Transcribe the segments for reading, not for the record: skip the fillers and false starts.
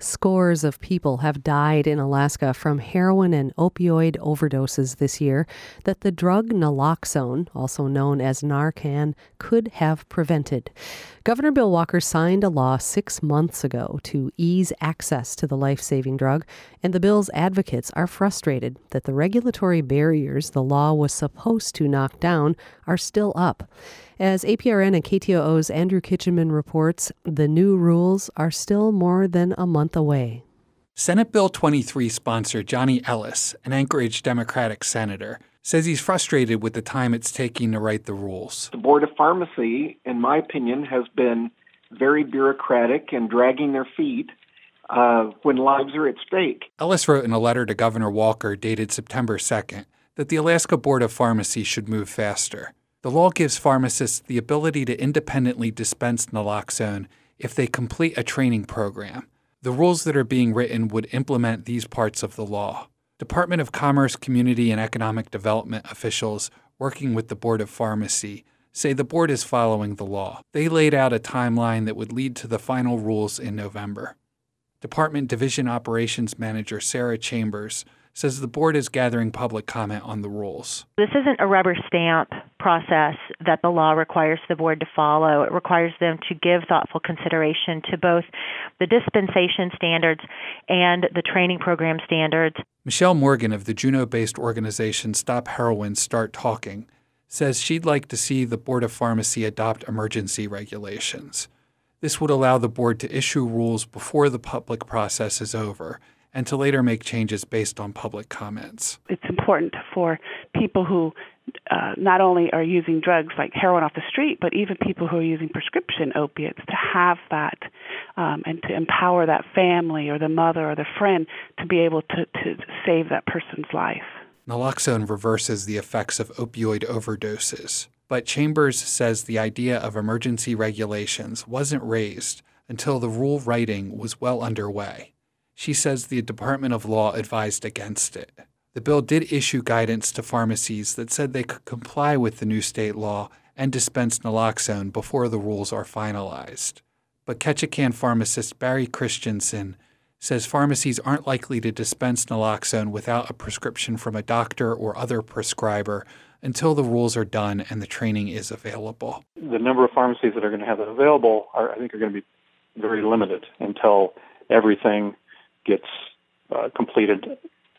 Scores of people have died in Alaska from heroin and opioid overdoses this year that the drug naloxone, also known as Narcan, could have prevented. Governor Bill Walker signed a law 6 months ago to ease access to the life-saving drug, and the bill's advocates are frustrated that the regulatory barriers the law was supposed to knock down are still up. As APRN and KTOO's Andrew Kitchenman reports, the new rules are still more than a month away. Senate Bill 23 sponsor Johnny Ellis, an Anchorage Democratic senator, says he's frustrated with the time it's taking to write the rules. The Board of Pharmacy, in my opinion, has been very bureaucratic and dragging their feet when lives are at stake. Ellis wrote in a letter to Governor Walker dated September 2nd that the Alaska Board of Pharmacy should move faster. The law gives pharmacists the ability to independently dispense naloxone if they complete a training program. The rules that are being written would implement these parts of the law. Department of Commerce, Community, and Economic Development officials working with the Board of Pharmacy say the board is following the law. They laid out a timeline that would lead to the final rules in November. Department Division Operations Manager Sarah Chambers says the board is gathering public comment on the rules. This isn't a rubber stamp process that the law requires the board to follow. It requires them to give thoughtful consideration to both the dispensation standards and the training program standards. Michelle Morgan of the Juneau-based organization Stop Heroin, Start Talking says she'd like to see the Board of Pharmacy adopt emergency regulations. This would allow the board to issue rules before the public process is over and to later make changes based on public comments. It's important for people who not only are using drugs like heroin off the street, but even people who are using prescription opiates to have that and to empower that family or the mother or the friend to be able to save that person's life. Naloxone reverses the effects of opioid overdoses, but Chambers says the idea of emergency regulations wasn't raised until the rule writing was well underway. She says the Department of Law advised against it. The bill did issue guidance to pharmacies that said they could comply with the new state law and dispense naloxone before the rules are finalized. But Ketchikan pharmacist Barry Christensen says pharmacies aren't likely to dispense naloxone without a prescription from a doctor or other prescriber until the rules are done and the training is available. The number of pharmacies that are going to have it available are going to be very limited until everything gets completed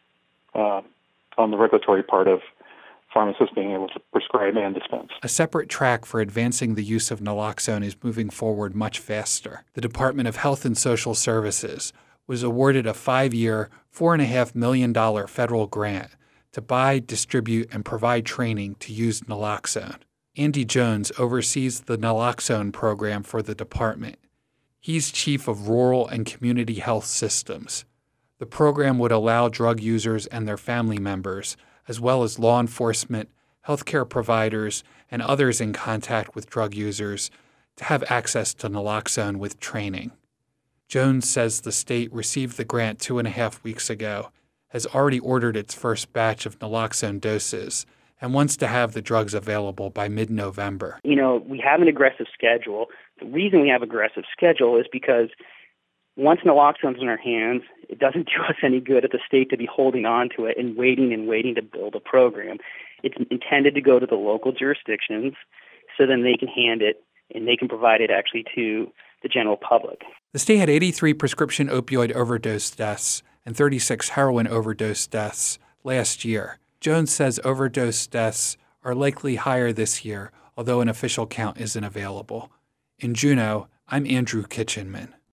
on the regulatory part of pharmacists being able to prescribe and dispense. A separate track for advancing the use of naloxone is moving forward much faster. The Department of Health and Social Services was awarded a 5-year, $4.5 million federal grant to buy, distribute, and provide training to use naloxone. Andy Jones oversees the naloxone program for the department. He's chief of rural and community health systems. The program would allow drug users and their family members, as well as law enforcement, healthcare providers, and others in contact with drug users, to have access to naloxone with training. Jones says the state received the grant 2.5 weeks ago, has already ordered its first batch of naloxone doses, and wants to have the drugs available by mid-November. We have an aggressive schedule. The reason we have an aggressive schedule is because once naloxone's in our hands, it doesn't do us any good at the state to be holding on to it and waiting to build a program. It's intended to go to the local jurisdictions so then they can hand it and they can provide it actually to the general public. The state had 83 prescription opioid overdose deaths and 36 heroin overdose deaths last year. Jones says overdose deaths are likely higher this year, although an official count isn't available. In Juneau, I'm Andrew Kitchenman.